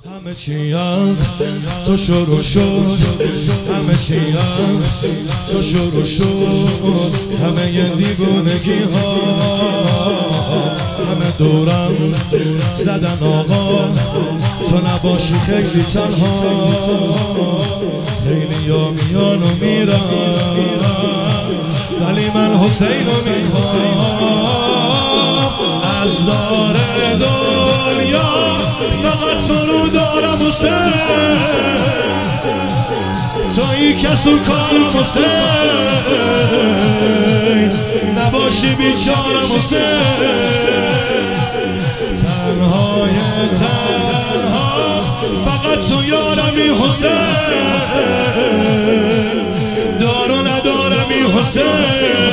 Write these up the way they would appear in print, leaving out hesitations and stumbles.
همه چی از تو شروع شد، همه چی از تو شروع شد، همه دیوونگی ها همه دورم زدن آقا، تو نباشی خیلی تنها، خیلی ها میان و میرن ولی من حسین رو میخوام از دار دنیا، فقط تو رو دارم حسین، تویی کس و کارم حسین، نباشی بیچارم حسین، تنهای تنها فقط تو یارمی حسین، دارو ندارمی حسین،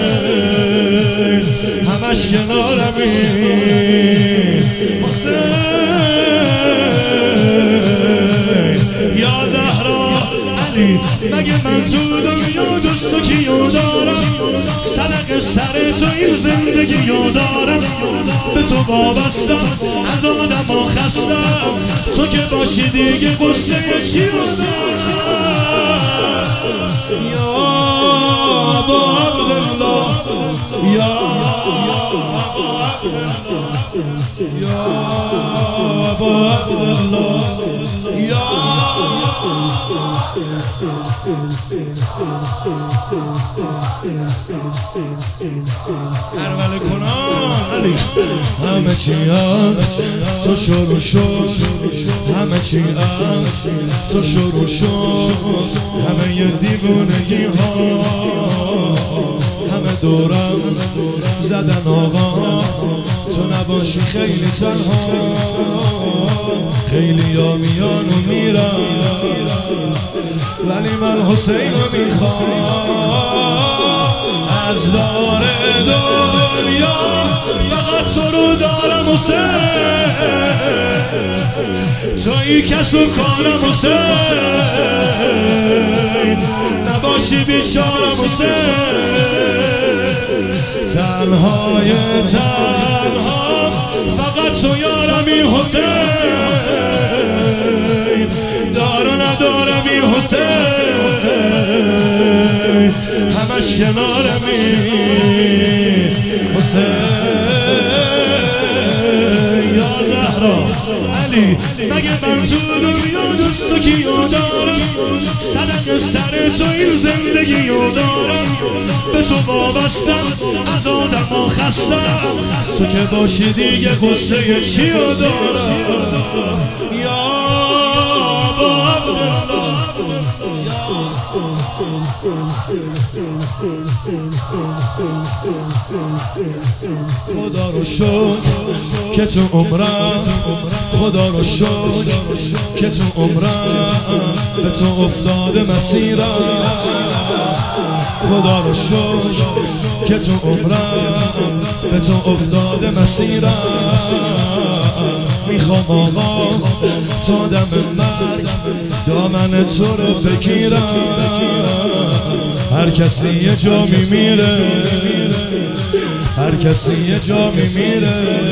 همش کنارمی حسین، یا زهرا علی، مگه من تو دنیا دوستو کیو دارم، صدق سر تو این زندگی یو دارم، به تو وابستم از آدم ها خستم، تو که باشی دیگه قصه چیو دارم، یا ابا عبدالله، یا ابا عبدالله، یا ارول کنان علی، همه چی از تو شروع شد، همه چی از تو شروع شد، همه دیوونگی ها همه دورم زدن آقا، تو نباشی خیلی تنها، خیلی ها میان و میرن ولی من حسین رو میخوام از دار دنیا، فقط تو رو دارم حسین، تویی کس و کارم حسین، نباشی بیچارم حسین، تنهای تنها فقط تو یارمی حسین، دارو ندارمی حسین، همش کنارمی حسین، یا زهرا علی، مگه من تو دنیا دوستو کیو دارم، صدق سر تو این زندگی یو دارم، به تو وابستم از آدم ها خستم، تو که باشی دیگه قصه چیو دارم، یا ابا عبدالله، خدا رو شد که تو عمرم، خدا رو شد که تو عمرم به تو افتاده مسیرم، خدا رو شد که تو عمرم به تو افتاده مسیرم، میخوام آقا تا دم مرگ دامن تو رو بگیرم، هر کسی یه جا میمیره، هر کسی یه جا میمیره،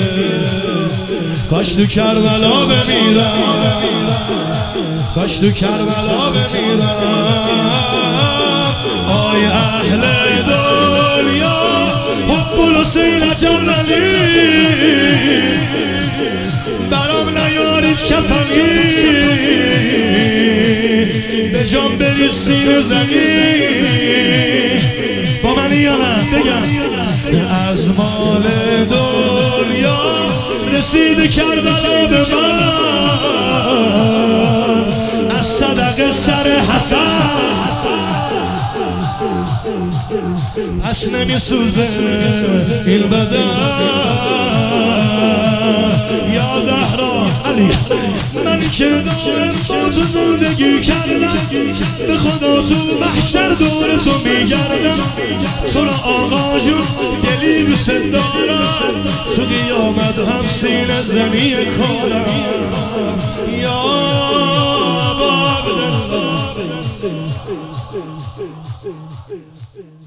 کاش تو کربلا بمیرم، کاش تو کربلا بمیرم، آی اهل دنیا حب الحسین جلالی، برام نیارید کفنی، به جام برید سینه زمین، با من یادم بگم از مال دنیا رسید کربلا به من، از صدق سر حسن پس نمیسوزه این بدن، یا زهرا علی، من که دارم با تو زندگی کردم، به خدا تو محشر دور تو میگردم، تو رو آقا جون دلی دوست دارم، تو قیامت هم سینه زنی کارم، یا ابا عبدالله.